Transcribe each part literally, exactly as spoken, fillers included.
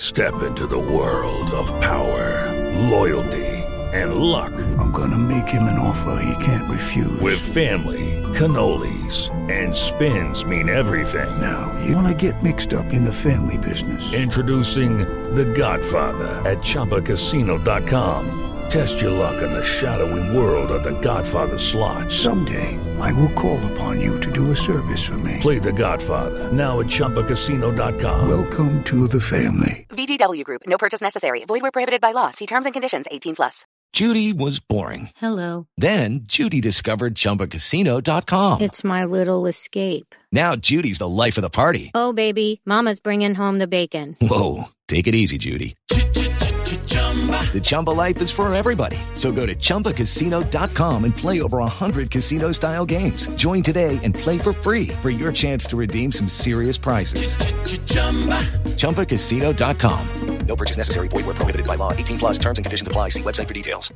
Step into the world of power, loyalty, and luck. I'm gonna make him an offer he can't refuse. With family, cannolis, and spins mean everything. Now, you wanna get mixed up in the family business. Introducing The Godfather at Chumba Casino dot com. Test your luck in the shadowy world of The Godfather slot. Someday, I will call upon you to do a service for me. Play The Godfather, now at Chumba Casino dot com. Welcome to the family. V G W Group. No purchase necessary. Void where prohibited by law. See terms and conditions. eighteen plus. Judy was boring. Hello. Then Judy discovered Chumba Casino dot com. It's my little escape. Now Judy's the life of the party. Oh, baby, mama's bringing home the bacon. Whoa, take it easy, Judy. The Chumba life is for everybody. So go to Chumba Casino dot com and play over one hundred casino-style games. Join today and play for free for your chance to redeem some serious prizes. Chumba Casino dot com. No purchase necessary. Void where prohibited by law. eighteen plus terms and conditions apply. See website for details.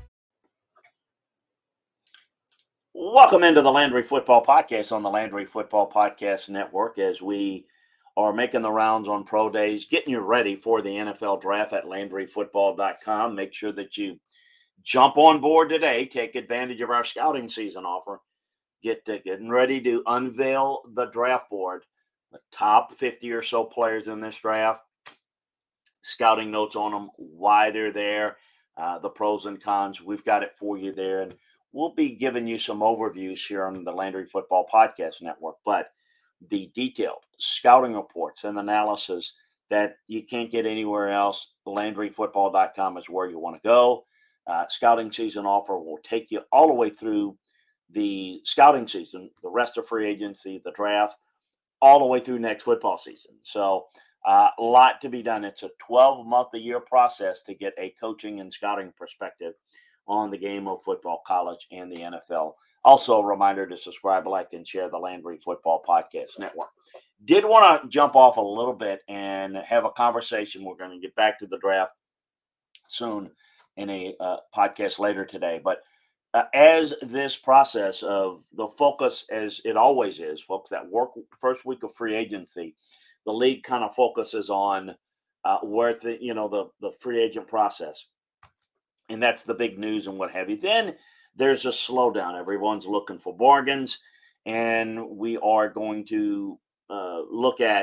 Welcome into the Landry Football Podcast on the Landry Football Podcast Network as we are making the rounds on pro days, getting you ready for the N F L draft at Landry Football dot com. Make sure that you jump on board today. Take advantage of our scouting season offer. Get to, getting ready to unveil the draft board. The top fifty or so players in this draft. Scouting notes on them, why they're there, uh, the pros and cons. We've got it for you there. And we'll be giving you some overviews here on the Landry Football Podcast Network. But the detailed scouting reports and analysis that you can't get anywhere else, Landry Football dot com is where you want to go. Uh, scouting season offer will take you all the way through the scouting season, the rest of free agency, the draft, all the way through next football season. So uh, a lot to be done. It's a twelve-month-a-year process to get a coaching and scouting perspective on the game of football, college, and the N F L. Also, a reminder to subscribe, like, and share the Landry Football Podcast Network. Did want to jump off a little bit and have a conversation. We're going to get back to the draft soon in a uh, podcast later today. But uh, as this process of the focus, as it always is, folks, that work first week of free agency, the league kind of focuses on uh, where the you know the the free agent process, and that's the big news and what have you. Then there's a slowdown. Everyone's looking for bargains, and we are going to uh, look at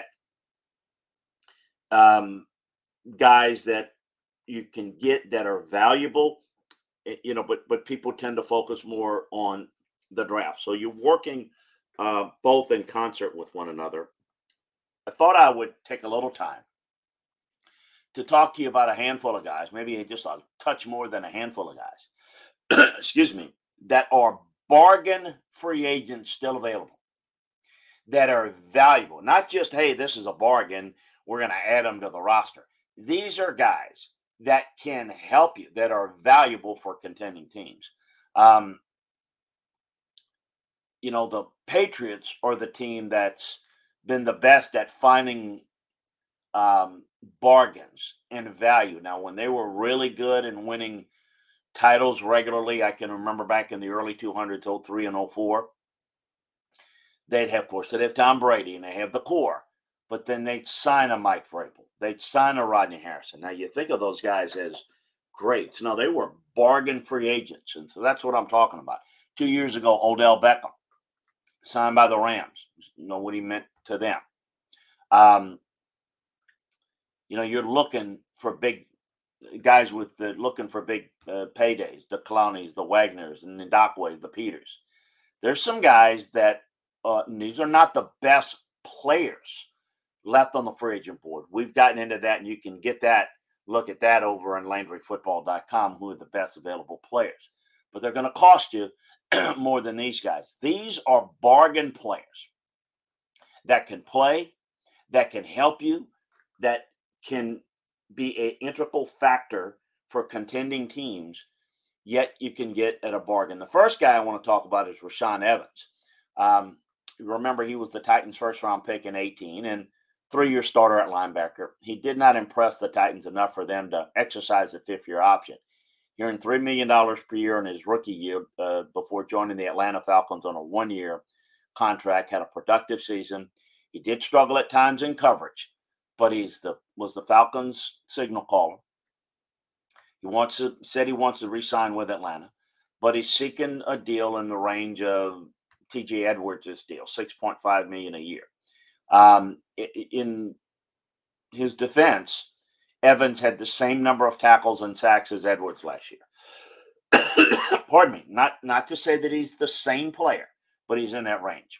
um, guys that you can get that are valuable, you know, but but people tend to focus more on the draft. So you're working uh, both in concert with one another. I thought I would take a little time to talk to you about a handful of guys, maybe just a touch more than a handful of guys, excuse me, that are bargain free agents still available, that are valuable. Not just, hey, this is a bargain, we're going to add them to the roster. These are guys that can help you, that are valuable for contending teams. Um, you know, the Patriots are the team that's been the best at finding um, bargains and value. Now, when they were really good and winning titles regularly, I can remember back in the early two hundreds, oh three and oh four, they'd have, of course, they'd have Tom Brady and they have the core, but then they'd sign a Mike Vrabel. They'd sign a Rodney Harrison. Now, you think of those guys as greats. No, they were bargain free agents, and so that's what I'm talking about. Two years ago, Odell Beckham signed by the Rams. You know what he meant to them. Um, you know, you're looking for big guys with the looking for big uh, paydays, the Clowneys, the Wagners, and the Dockway, the Peters. There's some guys that uh, these are not the best players left on the free agent board. We've gotten into that, and you can get that, look at that over on Landry Football dot com, who are the best available players. But they're going to cost you more than these guys. These are bargain players that can play, that can help you, that can be an integral factor for contending teams, yet you can get at a bargain. The first guy I want to talk about is Rashaan Evans. Um, remember, he was the Titans' first-round pick in eighteen and three-year starter at linebacker. He did not impress the Titans enough for them to exercise the fifth-year option. He earned three million dollars per year in his rookie year uh, before joining the Atlanta Falcons on a one-year contract, had a productive season. He did struggle at times in coverage, but he's the was the Falcons' signal caller. He wants to said he wants to re-sign with Atlanta, but he's seeking a deal in the range of T J Edwards' deal, six point five million dollars a year. Um, in his defense, Evans had the same number of tackles and sacks as Edwards last year. Pardon me, not, not to say that he's the same player, but he's in that range.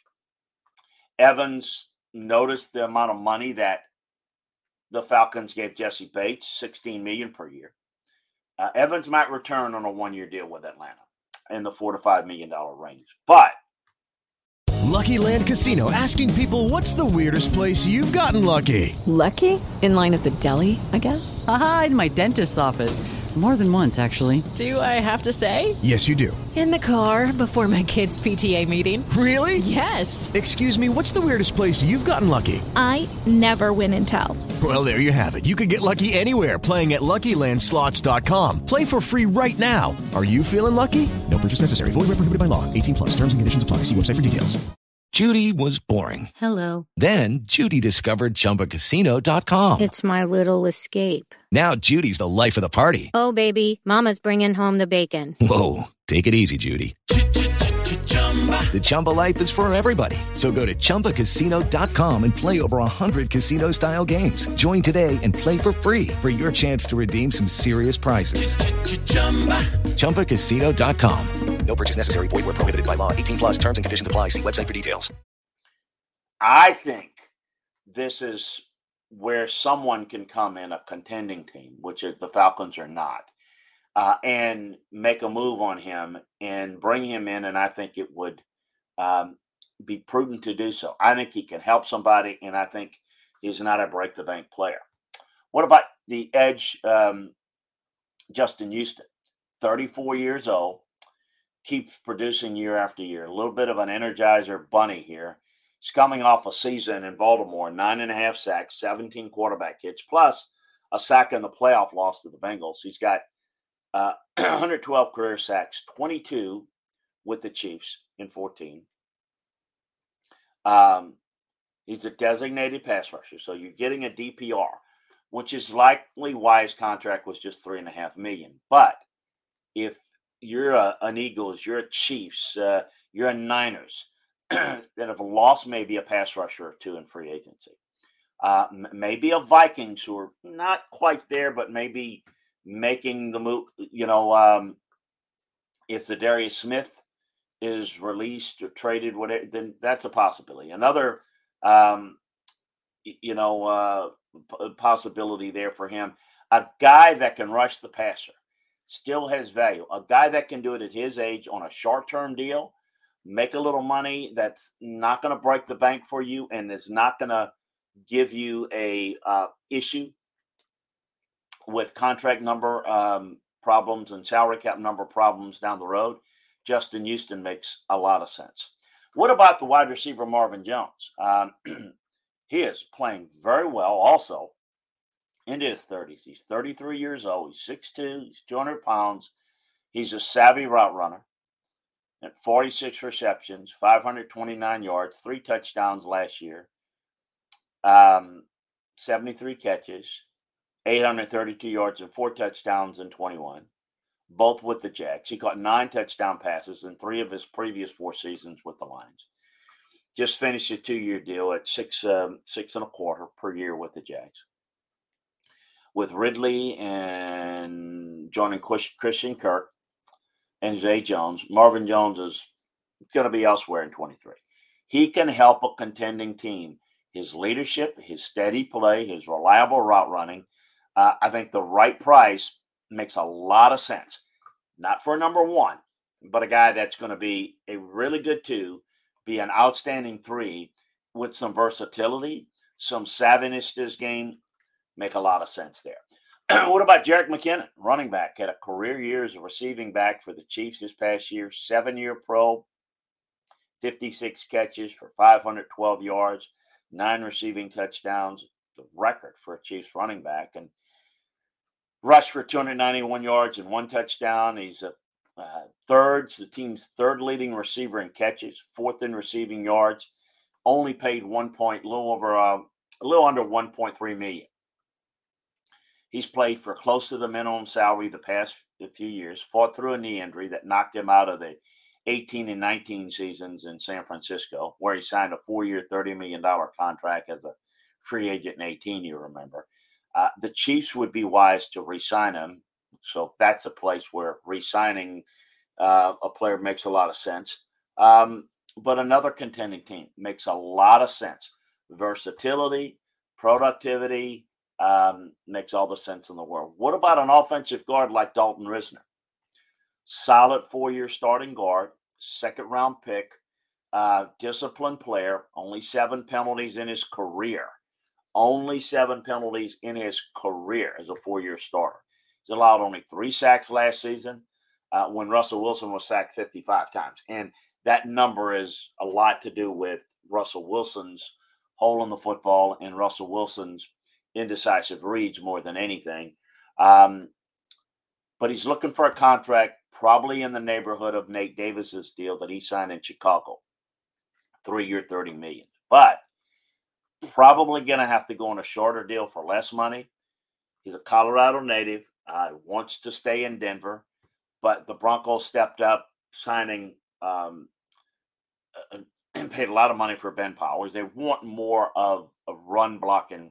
Evans noticed the amount of money that the Falcons gave Jesse Bates, sixteen million dollars per year. Uh, Evans might return on a one-year deal with Atlanta in the four to five million dollars range. But Lucky Land Casino, asking people, what's the weirdest place you've gotten lucky? Lucky? In line at the deli, I guess? Aha, in my dentist's office. More than once, actually. Do I have to say? Yes, you do. In the car before my kids' P T A meeting. Really? Yes. Excuse me, what's the weirdest place you've gotten lucky? I never win and tell. Well, there you have it. You can get lucky anywhere, playing at Lucky Land Slots dot com. Play for free right now. Are you feeling lucky? No purchase necessary. Void where prohibited by law. eighteen plus. Terms and conditions apply. See website for details. Judy was boring. Hello. Then Judy discovered Chumba Casino dot com. It's my little escape. Now Judy's the life of the party. Oh, baby, mama's bringing home the bacon. Whoa, take it easy, Judy. The Chumba life is for everybody. So go to Chumba Casino dot com and play over one hundred casino-style games. Join today and play for free for your chance to redeem some serious prizes. Chumba Casino dot com. No purchase necessary. Void where prohibited by law. eighteen plus. Terms and conditions apply. See website for details. I think this is where someone can come in, a contending team, which the Falcons are not, uh, and make a move on him and bring him in, and I think it would um, be prudent to do so. I think he can help somebody, and I think he's not a break-the-bank player. What about the edge, um, Justin Houston, thirty-four years old, keeps producing year after year. A little bit of an Energizer bunny here. He's coming off a season in Baltimore, nine and a half sacks, seventeen quarterback hits, plus a sack in the playoff loss to the Bengals. He's got uh, one hundred twelve career sacks, twenty-two with the Chiefs in fourteen. Um, he's a designated pass rusher, so you're getting a D P R, which is likely why his contract was just three and a half million. But if you're a, an Eagles, you're a Chiefs, uh, you're a Niners that have lost maybe a pass rusher or two in free agency. Uh, m- maybe a Vikings who are not quite there, but maybe making the move. You know, um, if the Darius Smith is released or traded, whatever, then that's a possibility. Another, um, you know, uh, p- possibility there for him. A guy that can rush the passer still has value. A guy that can do it at his age on a short-term deal, make a little money that's not going to break the bank for you and is not going to give you a uh, issue with contract number um, problems and salary cap number problems down the road. Justin Houston makes a lot of sense. What about the wide receiver Marvin Jones? Um, he is playing very well also into his thirties. He's thirty-three years old. He's six foot two. He's two hundred pounds. He's a savvy route runner. At forty-six receptions, five hundred twenty-nine yards, three touchdowns last year, um, seventy-three catches, eight hundred thirty-two yards, and four touchdowns in twenty-one, both with the Jags. He caught nine touchdown passes in three of his previous four seasons with the Lions. Just finished a two-year deal at six, um, six and a quarter per year with the Jags. With Ridley and joining Christian Kirk and Zay Jones, Marvin Jones is going to be elsewhere in twenty-three. He can help a contending team. His leadership, his steady play, his reliable route running, uh, I think the right price makes a lot of sense. Not for number one, but a guy that's going to be a really good two, be an outstanding three with some versatility, some savviness to his game. Make a lot of sense there. What about Jerick McKinnon, running back? Had a career year as a receiving back for the Chiefs this past year, seven-year pro, fifty-six catches for five hundred twelve yards, nine receiving touchdowns, the record for a Chiefs running back, and rushed for two hundred ninety-one yards and one touchdown. He's a uh, third, the team's third leading receiver in catches, fourth in receiving yards, only paid one point, a little over uh, a little under one point three million dollars. He's played for close to the minimum salary the past few years, fought through a knee injury that knocked him out of the eighteen and nineteen seasons in San Francisco, where he signed a four-year, thirty million dollars contract as a free agent in eighteen, you remember. Uh, the Chiefs would be wise to re-sign him. So that's a place where re-signing uh, a player makes a lot of sense. Um, but another contending team makes a lot of sense. Versatility, productivity, um, makes all the sense in the world. What about an offensive guard like Dalton Risner? Solid four-year starting guard, second-round pick, uh, disciplined player, only seven penalties in his career. Only seven penalties in his career as a four-year starter. He's allowed only three sacks last season uh, when Russell Wilson was sacked fifty-five times. And that number is a lot to do with Russell Wilson's hole in the football and Russell Wilson's indecisive reads more than anything. Um, but he's looking for a contract probably in the neighborhood of Nate Davis's deal that he signed in Chicago. Three-year, thirty million dollars. But probably going to have to go on a shorter deal for less money. He's a Colorado native, uh, wants to stay in Denver, but the Broncos stepped up, signing um, uh, and paid a lot of money for Ben Powers. They want more of a run-blocking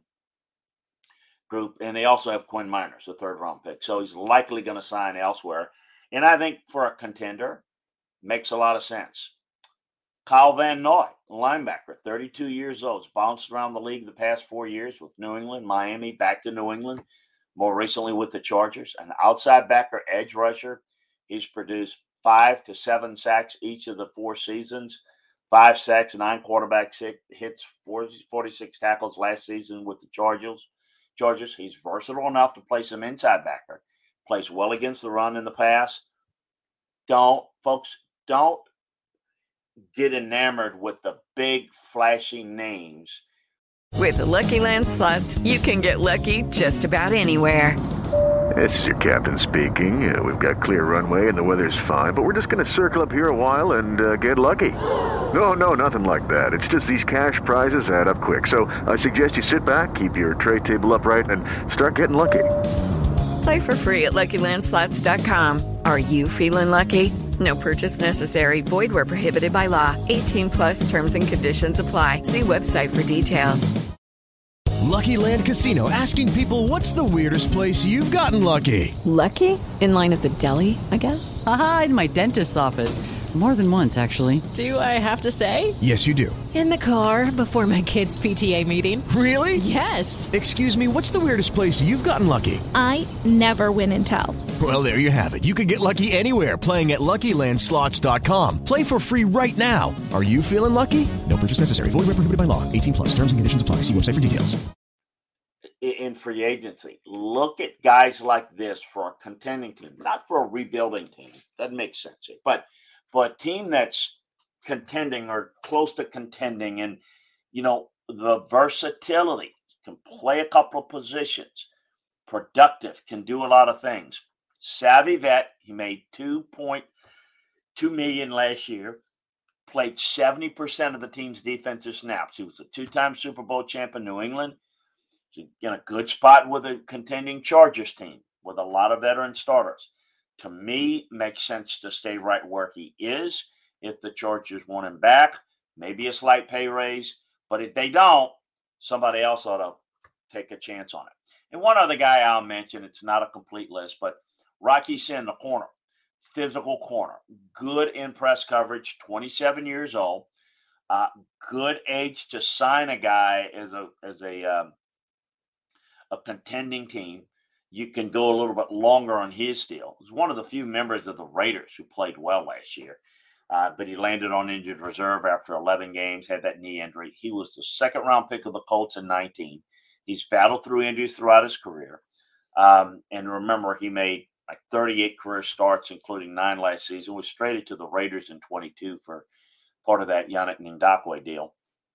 group, and they also have Quinn Miners, the third-round pick. So he's likely going to sign elsewhere. And I think for a contender, makes a lot of sense. Kyle Van Noy, linebacker, thirty-two years old, has bounced around the league the past four years with New England, Miami, back to New England, more recently with the Chargers. An outside backer, edge rusher. He's produced five to seven sacks each of the four seasons, five sacks, nine quarterback hits, forty-six tackles last season with the Chargers. Chargers. He's versatile enough to play some inside backer. Plays well against the run and the pass. Don't, folks, don't get enamored with the big, flashy names. With the Lucky Land Slots, you can get lucky just about anywhere. This is your captain speaking. Uh, we've got clear runway and the weather's fine, but we're just going to circle up here a while and uh, get lucky. No, no, nothing like that. It's just these cash prizes add up quick. So I suggest you sit back, keep your tray table upright, and start getting lucky. Play for free at Lucky Land Slots dot com. Are you feeling lucky? No purchase necessary. Void where prohibited by law. eighteen plus terms and conditions apply. See website for details. Lucky Land Casino, asking people, what's the weirdest place you've gotten lucky? Lucky? In line at the deli, I guess? Aha, in my dentist's office. More than once, actually. Do I have to say? Yes, you do. In the car before my kids' P T A meeting. Really? Yes. Excuse me, what's the weirdest place you've gotten lucky? I never win and tell. Well, there you have it. You can get lucky anywhere, playing at Lucky Land Slots dot com. Play for free right now. Are you feeling lucky? No purchase necessary. Void where prohibited by law. eighteen plus. Terms and conditions apply. See website for details. In free agency, look at guys like this for a contending team, not for a rebuilding team. That makes sense. But but a team that's contending or close to contending, and you know the versatility, can play a couple of positions, productive, can do a lot of things. Savvy vet. He made two point two million last year. Played seventy percent of the team's defensive snaps. He was a two-time Super Bowl champ in New England. He's in a good spot with a contending Chargers team with a lot of veteran starters. To me, makes sense to stay right where he is. If the Chargers want him back, maybe a slight pay raise. But if they don't, somebody else ought to take a chance on it. And one other guy I'll mention, it's not a complete list, but Rocky Sin, the corner, physical corner, good in press coverage, twenty-seven years old, uh, good age to sign a guy as a as a um, a contending team. You can go a little bit longer on his deal. He's one of the few members of the Raiders who played well last year, uh, but he landed on injured reserve after eleven games, had that knee injury. He was the second round pick of the Colts in nineteen. He's battled through injuries throughout his career. Um, and remember, he made like thirty-eight career starts, including nine last season, was traded to the Raiders in twenty-two for part of that Yannick Ngakoue deal.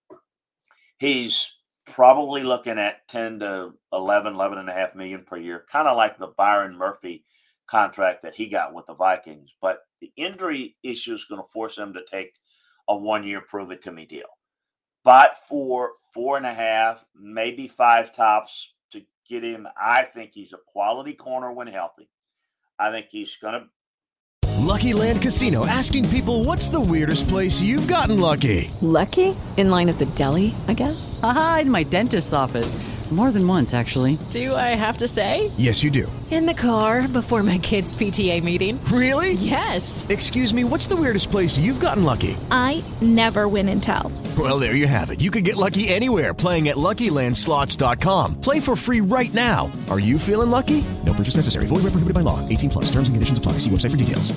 He's probably looking at ten to eleven, eleven and a half million per year, kind of like the Byron Murphy contract that he got with the Vikings. But the injury issue is going to force him to take a one-year prove-it-to-me deal. But for four and a half, maybe five tops to get him, I think he's a quality corner when healthy. I think he's going to. Lucky Land Casino, asking people, what's the weirdest place you've gotten lucky? Lucky? In line at the deli, I guess? Aha, in my dentist's office. More than once, actually. Do I have to say? Yes, you do. In the car before my kids' P T A meeting. Really? Yes. Excuse me, what's the weirdest place you've gotten lucky? I never win and tell. Well, there you have it. You can get lucky anywhere, playing at Lucky Land Slots dot com. Play for free right now. Are you feeling lucky? No purchase necessary. Void where prohibited by law. eighteen plus. Terms and conditions apply. See website for details.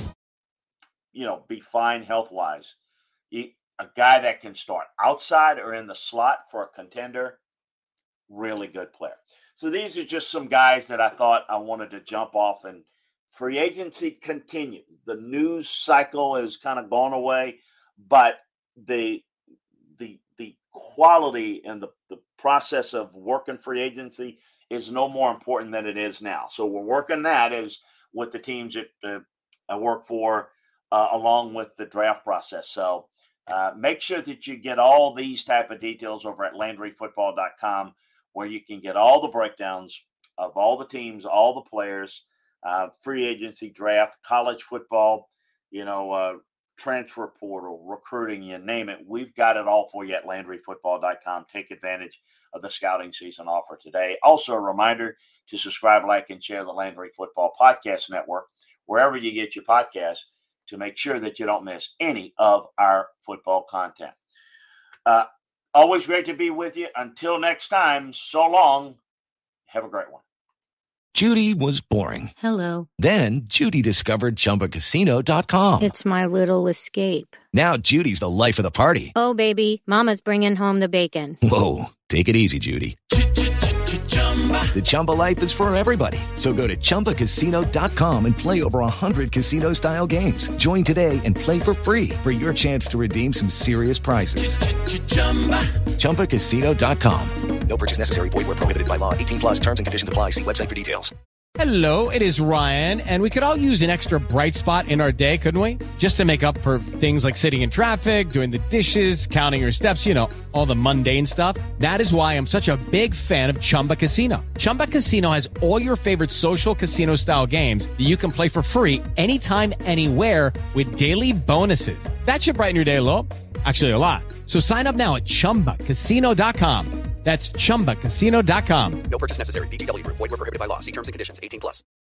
You know, be fine health-wise. He, a guy that can start outside or in the slot for a contender, really good player. So these are just some guys that I thought I wanted to jump off, and free agency continues. The news cycle has kind of gone away, but the the the quality and the, the process of working free agency is no more important than it is now. So we're working that as with the teams that uh, I work for, uh, along with the draft process. So uh, make sure that you get all these type of details over at Landry Football dot com, where you can get all the breakdowns of all the teams, all the players, uh, free agency, draft, college football, you know, uh, transfer portal, recruiting, you name it. We've got it all for you at Landry Football dot com. Take advantage of the scouting season offer today. Also, a reminder to subscribe, like, and share the Landry Football Podcast Network, wherever you get your podcasts, to make sure that you don't miss any of our football content. Uh, always great to be with you. Until next time, so long. Have a great one. Judy was boring. Hello. Then Judy discovered Chumba Casino dot com. It's my little escape. Now Judy's the life of the party. Oh, baby, mama's bringing home the bacon. Whoa, take it easy, Judy. The Chumba life is for everybody. So go to Chumba Casino dot com and play over one hundred casino-style games. Join today and play for free for your chance to redeem some serious prizes. Chumba Casino dot com. No purchase necessary. Void where prohibited by law. eighteen plus terms and conditions apply. See website for details. Hello, it is Ryan, and we could all use an extra bright spot in our day, couldn't we? Just to make up for things like sitting in traffic, doing the dishes, counting your steps, you know, all the mundane stuff. That is why I'm such a big fan of Chumba Casino. Chumba Casino has all your favorite social casino-style games that you can play for free anytime, anywhere with daily bonuses. That should brighten your day a little. Actually, a lot. So sign up now at Chumba Casino dot com. That's Chumba Casino dot com. No purchase necessary. V G W Group. Void where prohibited by law. See terms and conditions. eighteen plus.